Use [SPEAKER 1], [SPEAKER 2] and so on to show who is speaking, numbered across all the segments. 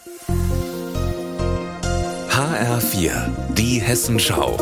[SPEAKER 1] HR4, die Hessenschau.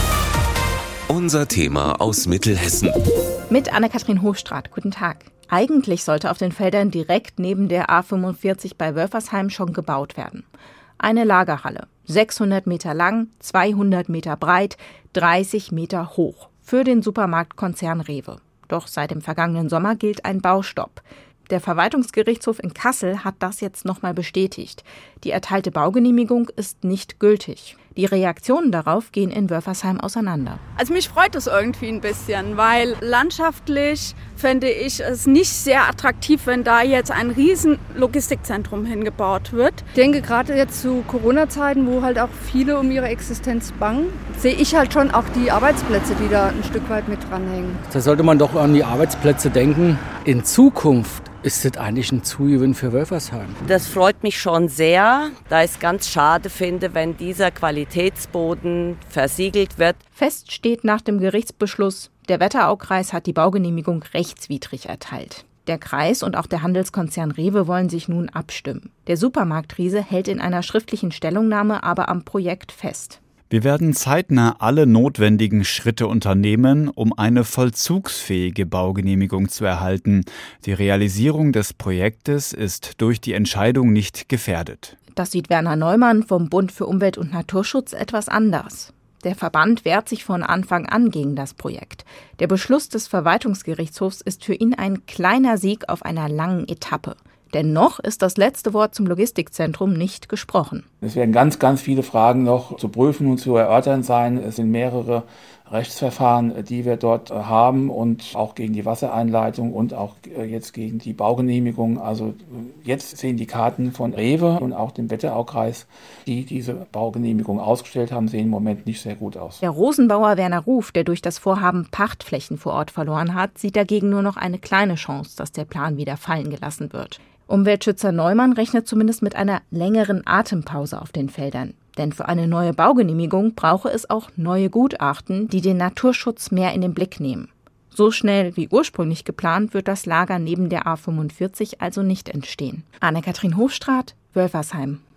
[SPEAKER 1] Unser Thema aus Mittelhessen.
[SPEAKER 2] Mit Anne-Kathrin Hofstraat. Guten Tag. Eigentlich sollte auf den Feldern direkt neben der A45 bei Wölfersheim schon gebaut werden. Eine Lagerhalle, 600 Meter lang, 200 Meter breit, 30 Meter hoch. Für den Supermarktkonzern Rewe. Doch seit dem vergangenen Sommer gilt ein Baustopp. Der Verwaltungsgerichtshof in Kassel hat das jetzt nochmal bestätigt. Die erteilte Baugenehmigung ist nicht gültig. Die Reaktionen darauf gehen in Wölfersheim auseinander.
[SPEAKER 3] Also mich freut es irgendwie ein bisschen, weil landschaftlich fände ich es nicht sehr attraktiv, wenn da jetzt ein riesen Logistikzentrum hingebaut wird.
[SPEAKER 4] Ich denke, gerade jetzt zu Corona-Zeiten, wo halt auch viele um ihre Existenz bangen, sehe ich halt schon auch die Arbeitsplätze, die da ein Stück weit mit dranhängen.
[SPEAKER 5] Da sollte man doch an die Arbeitsplätze denken. In Zukunft ist das eigentlich ein Zugewinn für Wölfersheim.
[SPEAKER 6] Das freut mich schon sehr, da ich es ganz schade finde, wenn dieser Qualitätsboden versiegelt wird.
[SPEAKER 2] Fest steht nach dem Gerichtsbeschluss, der Wetteraukreis hat die Baugenehmigung rechtswidrig erteilt. Der Kreis und auch der Handelskonzern Rewe wollen sich nun abstimmen. Der Supermarktriese hält in einer schriftlichen Stellungnahme aber am Projekt fest.
[SPEAKER 7] Wir werden zeitnah alle notwendigen Schritte unternehmen, um eine vollzugsfähige Baugenehmigung zu erhalten. Die Realisierung des Projektes ist durch die Entscheidung nicht gefährdet.
[SPEAKER 2] Das sieht Werner Neumann vom Bund für Umwelt und Naturschutz etwas anders. Der Verband wehrt sich von Anfang an gegen das Projekt. Der Beschluss des Verwaltungsgerichtshofs ist für ihn ein kleiner Sieg auf einer langen Etappe. Denn noch ist das letzte Wort zum Logistikzentrum nicht gesprochen.
[SPEAKER 8] Es werden ganz viele Fragen noch zu prüfen und zu erörtern sein. Es sind mehrere Rechtsverfahren, die wir dort haben und auch gegen die Wassereinleitung und auch jetzt gegen die Baugenehmigung. Also jetzt sehen die Karten von Rewe und auch dem Wetteraukreis, die diese Baugenehmigung ausgestellt haben, sehen im Moment nicht sehr gut aus.
[SPEAKER 2] Der Rosenbauer Werner Ruf, der durch das Vorhaben Pachtflächen vor Ort verloren hat, sieht dagegen nur noch eine kleine Chance, dass der Plan wieder fallen gelassen wird. Umweltschützer Neumann rechnet zumindest mit einer längeren Atempause auf den Feldern. Denn für eine neue Baugenehmigung brauche es auch neue Gutachten, die den Naturschutz mehr in den Blick nehmen. So schnell wie ursprünglich geplant wird das Lager neben der A45 also nicht entstehen. Anne-Kathrin Hofstraat, Wölfersheim.